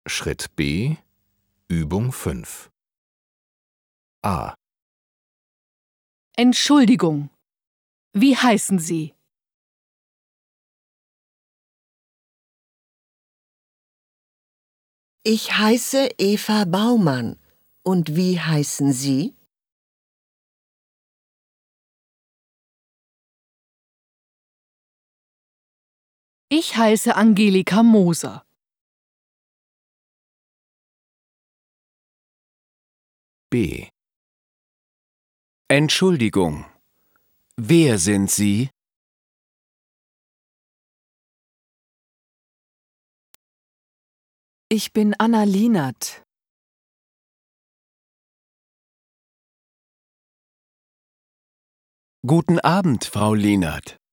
Schritt B, Übung 5. A. Entschuldigung. Wie heißen Sie? Ich heiße Eva Baumann. Und wie heißen Sie? Ich heiße Angelika Moser. B. Entschuldigung. Wer sind Sie? Ich bin Anna Lienert. Guten Abend, Frau Lienert.